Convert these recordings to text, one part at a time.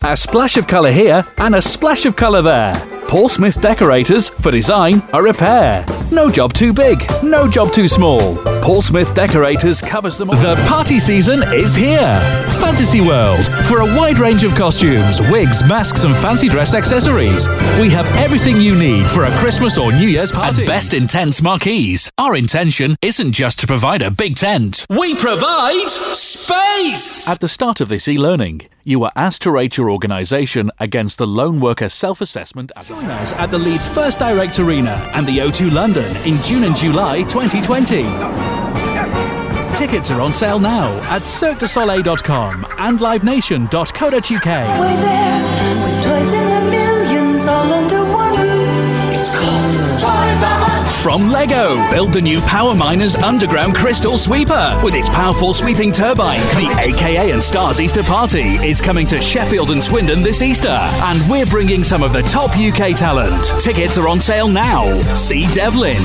A splash of colour here and a splash of colour there. Paul Smith Decorators for design or repair. No job too big, no job too small. Paul Smith Decorators covers them all. The party season is here. Fantasy World for a wide range of costumes, wigs, masks and fancy dress accessories. We have everything you need for a Christmas or New Year's party. At Best in Tents Marquees, our intention isn't just to provide a big tent. We provide space! At the start of this e-learning, you are asked to rate your organisation against the Lone Worker Self-Assessment. Join us at the Leeds First Direct Arena and the O2 London in June and July 2020. Tickets are on sale now at cirquedusoleil.com and livenation.co.uk. We're there with toys in the millions all under one roof. It's called Toys R Us. From Lego, build the new Power Miners Underground Crystal Sweeper with its powerful sweeping turbine. The AKA and Stars Easter Party is coming to Sheffield and Swindon this Easter, and we're bringing some of the top UK talent. Tickets are on sale now. See Devlin,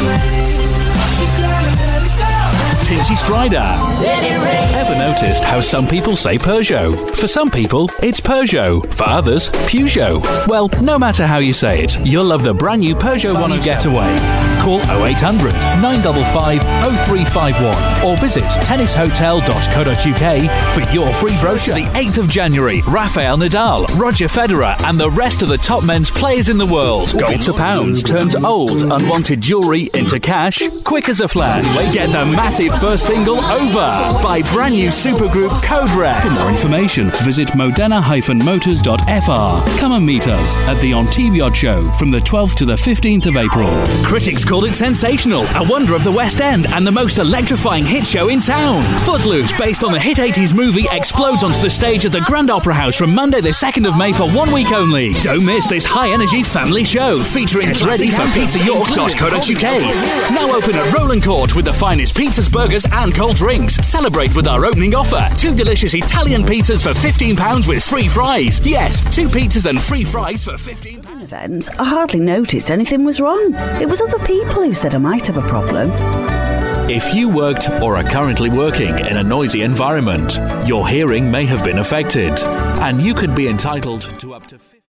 Tinchy Strider. Ever noticed how some people say Peugeot? For some people, it's Peugeot. For others, Peugeot. Well, no matter how you say it, you'll love the brand new Peugeot 107 Getaway. Call 0800 955 0351 or visit tennishotel.co.uk for your free brochure. The 8th of January, Rafael Nadal, Roger Federer and the rest of the top men's players in the world. Gold to pounds turns old, unwanted jewellery into cash, quick as a flash. Get the massive first single Over by brand new supergroup Code Red. For more information, visit modena-motors.fr. Come and meet us at the Ontibiot Show from the 12th to the 15th of April. Critics called it sensational, a wonder of the West End and the most electrifying hit show in town. Footloose, based on the hit 80s movie, explodes onto the stage at the Grand Opera House from Monday the 2nd of May for 1 week only. Don't miss this high-energy family show featuring Get ready for pizzayork.co.uk. Now open at Roland Court with the finest pizzas, burgers and cold drinks. Celebrate with our opening offer. 2 delicious Italian pizzas for £15 with free fries. Yes, 2 pizzas and free fries for £15. Event, I hardly noticed anything was wrong. It was other people who said I might have a problem. If you worked or are currently working in a noisy environment, your hearing may have been affected, and you could be entitled to up to